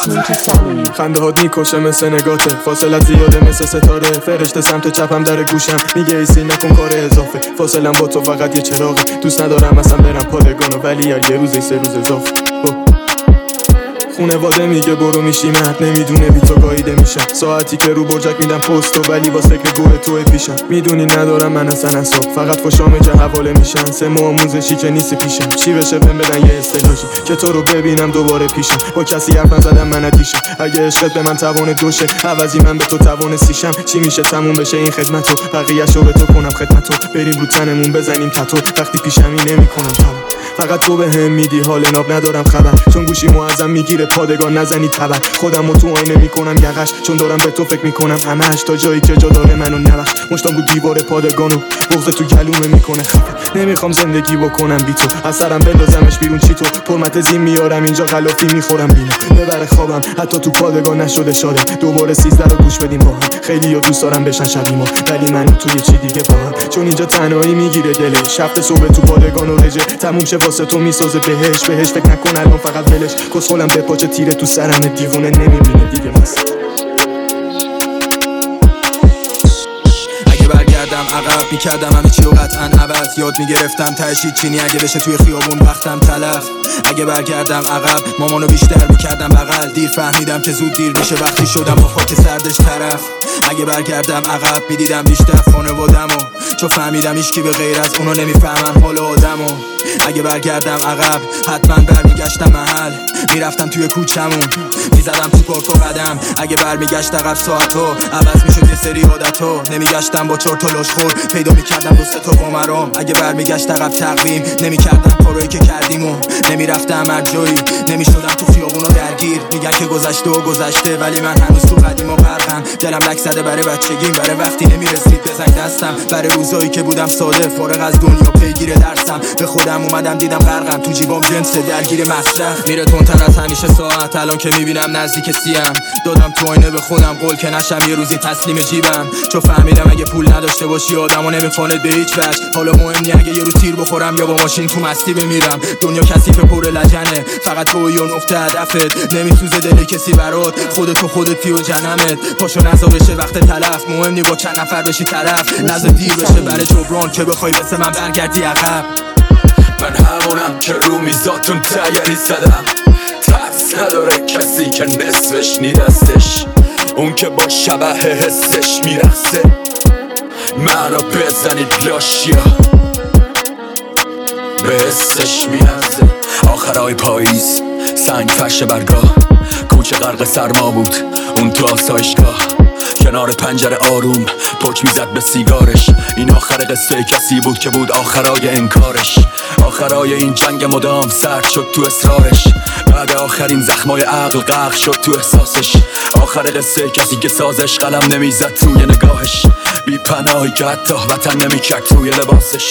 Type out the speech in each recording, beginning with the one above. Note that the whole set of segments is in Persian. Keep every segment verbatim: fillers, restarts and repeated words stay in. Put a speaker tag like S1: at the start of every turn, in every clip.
S1: خنده هات میکشه مثل نگاته، فاصلت زیاده مثل ستاره، فرشته سمت چپم در گوشم میگه ایسی نکن کار اضافه، فاصلم با تو فقط یه چراغه، دوست ندارم اصلا برم پادگانو ولی یه روزی سه روز اضافه. خونواده میگه برو میشی مرد، نمیدونه بی تو گاییده میشم، ساعتی که رو برجک میدم پستو ولی واسه فکر گوه توی پیشم، میدونی ندارم من اصلا اصاب، فقط فشام جه حواله میشن، سه ماه آموزشی که نیست پیشم، چی بشه بهم بدن یه اصطلاحی که تو رو ببینم دوباره پیشم، با کسی حرف نزدم من ندیشم، اگه عشقت به من توان دوشه عوضی من به تو توان سیشم، چی میشه تموم بشه این خدمتو، بقیه‌شو به تو کنم خدمتو، بریم رو تنمون بزنیم تتو، وقتی پیشمی نمیکنم تمام، فقط تو بهم میدی حال ناب ندارم خبر، چون گوشی معظم میگیره پادگان نزنی تبر، خودمو تو آینه میکنم یقش، چون دارم به تو فکر میکنم همش، تا جایی که جا داره منو نبخش، مشتام بود دیوار پادگانو بغض تو گلومه میکنه خفه، نمیخوام زندگی بکنم بی تو، از سرم بندازمش بیرون چی تو، پرمت زین میارم اینجا غلافی میخورم بینو، ببره خوابم حتی تو پادگان نشده شاده، دوباره سیزده رو گوش بدیم با هم، خیلی ها دوست دارم بشن شبیه ما ولی من تو یه چی دیگه با هم، چون اینجا تنهایی میگیره دلش، شفت صبح تو پادگان و رژه تموم شه واسه تو میسازه بهش بهش فکر نکن الان فقط ولش، کسخولم به پاچه تیره تو سرم دیوونه نمیبینه دیگه مست.
S2: اگه برگردم عقب میکردم همه چی و قطعا عوض، یاد میگرفتم تهش چینی اگه بشه توی خیابون وقتم تلف، اگه برگردم عقب مامانو بیشتر میکردم بغل، دیر فهمیدم که زود دیر میشه وقتی شدم با خاک سردش طرف، اگه برگردم عقب میدیدم بیشتر خانوادمو، چون فهمیدم هیچکی به غیر از اونو نمیفهمن حال آدمو، اگه برگردم عقب حتما برمیگشتم محل، میرفتم توی کوچمون میزدم تو پارک و قدم، اگه برمیگشت عقب ساعتو عوض میشد یه سری عادتو، نمیگشتم با چهار تا لاشخور پیدا میکردم دوست تو قمرام، اگه برمیگشت عقب تقویم نمیکردم کارایی که کردیم و نمیرفتم هر جایی، نمیشدم تو خیابونا درگیر، میگن که گذشته و گذشته ولی من هنوز تو قدیم و غرقم، دلم لک زده برای بچگیم، برای وقتی نمیرسید بزنگ دستم، برای روزایی که بودم ساده فارغ از دنیا پیگیر درسم، به خودم اومدم دیدم غرقم تو جیبام جنس درگیر مصرف، میره تندتر از همیشه ساعت، الان که میبینم نزدیک سیم، دادم تو آینه به خودم قول که نشم یه روزی تسلیم جیبم، چون فهمیدم اگه پول نداشته باشی آدمو نمیخواند به هیچ وجه، حالا مهم نی اگه یه روز تیر بخورم یا با ماشین تو مستی بمیرم، دنیا کثیف پر لجنه، فقط تو یا نقطه هدفت، نمیسوزه دل کسی برات، خودت و خودتی و جنمت، پاشو نزا بشه وقت تلف، مهم نی با چند نفر بشی طرف، نزا دیر بشه برای جبران که بخوای مثل من برگردی عقب،
S3: من همونم که رو میزاتون تیاری زدم، ترس نداره کسی که نصفش نیدستش، اون که با شبه حسش میرخصه، منو بزنید لاشیا به حسش میرخصه، آخرای پاییز سنگ فرش برگاه، کوچه غرق سرما بود اون تو آسایشگاه، کنار پنجره آروم پک میزد به سیگارش، این آخر قصه کسی بود که بود آخرای انکارش، آخرای این جنگ مدام سرد شد تو اصرارش، بعد آخرین زخمای عقل غرق شد تو احساسش، آخر قصه کسی که سازش قلم نمیزد توی نگاهش، بی پناهی که حتی وطن نمیکرد توی لباسش.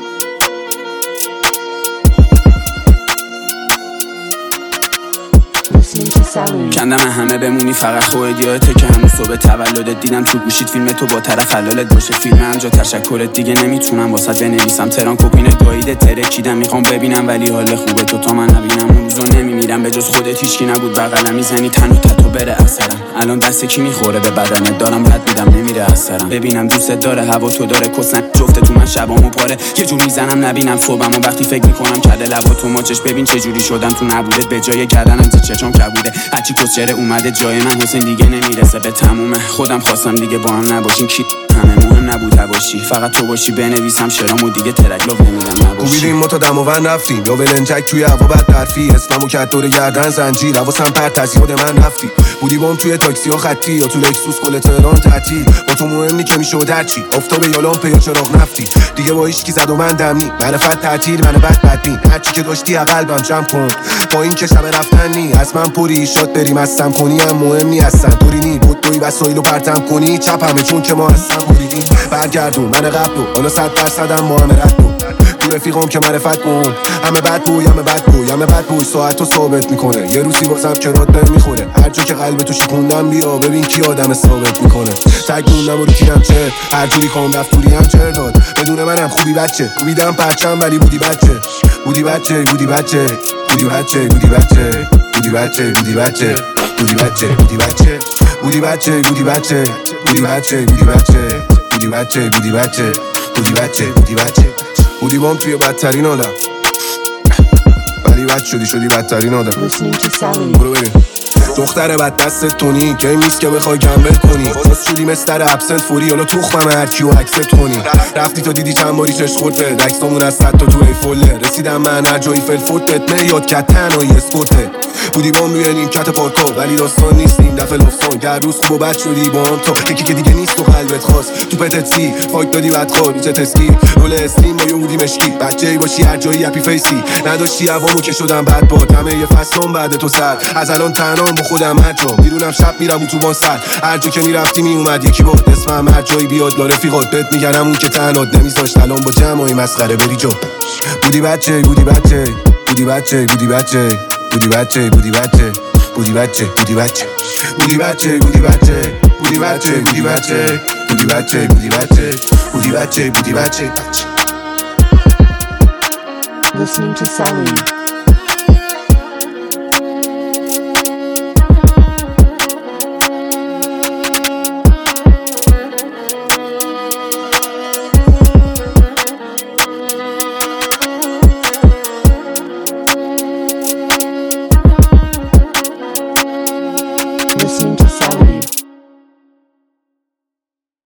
S4: کندم همه بمونی فقط خودت، یادته که همون صبح تولدت دیدم تو گوشید فیلم تو با طرف حلالت باشه، فیلم همجا تشکرت دیگه نمیتونم واسط بنویسم، تران کپین گاییده ترکیدم میخوام ببینم ولی حال خوبه تو تا من نبینم، اون روزو نمیمیرم به جز خودت هیچکی نبود بغلم، میزنی تن و تتو بره اثرم، الان دست کی میخوره به بدنت، دارم رد میدم نمیره اثرم، ببینم دوستت داره هوا تو داره کسن جفته تو من شبامو پاره، یه جور میزنم نبینم صبحمو وقتی فکر میکنم کرده لبا تو ماچش، ببین چه جوری شدم تو نبودت به جای کردنم زیر چشام کبوده، هرچی کسچره اومده جای من حسین دیگه نمیرسه به تمومه، خودم خواستم دیگه با هم نباشیم کی همه مهم نبود باشی، فقط تو باشی بنویسم شعرامو دیگه ترک لو نمیدم نباشی،
S5: کوبیدیم ما تا دم و ون رفتیم یا ولنجک توی هوا بد برفی، اسممو کرد دور گردن زنجیر، حواسم پرت از یاد من رفتی، بودی بام توی تاکسی و خطی یا تو لکسوس کل تهران تعطیل، با تو مهم نی که میشد هرچی آفتاب یا لامپ یا چراغ نفتی، دیگه با هیچ کی زد و من دم نی، معرفت تعطیل من بد بدبین، هرچی که داشتی قلبم جمع کن، با این که شب رفتن نی از من پوری شاد بریم هستم کنی هم مهم نی هستن، دوری نی بود دوی وسایلو پرتم کنی چپ همه چون که ما هستم بریدیم، برگردون من قبلو حالا صد درصدم با همه رد بود، تو رفیقام که معرفت کن، همه بد بوی همه بد بوی همه بد بوی ساعتو ثابت میکنه، یه روزی بازم که راد نمیخوره، هر جا که قلب تو شکوندم بیا ببین کی آدم ثابت میکنه، تگوندم و ریکیدم چه هر جوری کام رفتوری هم چر داد، بدون منم خوبی بچه کوبیدم پرچم ولی بودی بچه بودی بچه بودی بچه بودی بچه بودی بچه بودی بچه بودی بچه بودی بچه بودی بچه بودی بچه بودی بچه بودی بچه بودی بچه بودی بچه بودی بچه بودی بچه بودی بچه بودی بام توی بدترین آدم ولی بد شدی شدی بدترین آدم. برو بریم دختر بد دست تونی که نیست که بخوای گمبل کنی باز شدی مستر ابسنت فوری حالا تخمم هرکی و اکسپت کنی رفتی تا دیدی چند باری چشت خورد به دکستامون از صد تا تو ای فوله رسیدم من هر جایی فل فوت بت میاد کت تنهایی اسکوته بودی بام روی نیمکت پارکا ولی داستان نیست این دفعه لفظان که هر روز خوب و بد شدی با هم تا یکی که دیگه نیست و قلبت خواست تو پتت سی فاک دادی بدخواد نیچه تسکی رول استیم با یه بودی مشکی بچه ای باشی هر جایی اپی فیسی نداشتی هوامو که شدم بد باد همه یه فصلان بعد تو سر از الان تنهام با خودم هر جا میرونم شب میرم تو وان سر هر جا که میرفتی میومد یکی بود اسمم هر جایی بیاد لا رفیقات بهت میگن همون که تنهات نمیذاشت الان با جمعای مسخره بری جا بودی بچه بودی بچه بودی بچه بودی بچه بودی بچه بودی بچه بودی بچه بودی بچه بودی بچه بودی بچه بودی بچه بودی بچه بودی بچه بودی بچه بودی بچه بودی بچه
S6: Listening to Sally.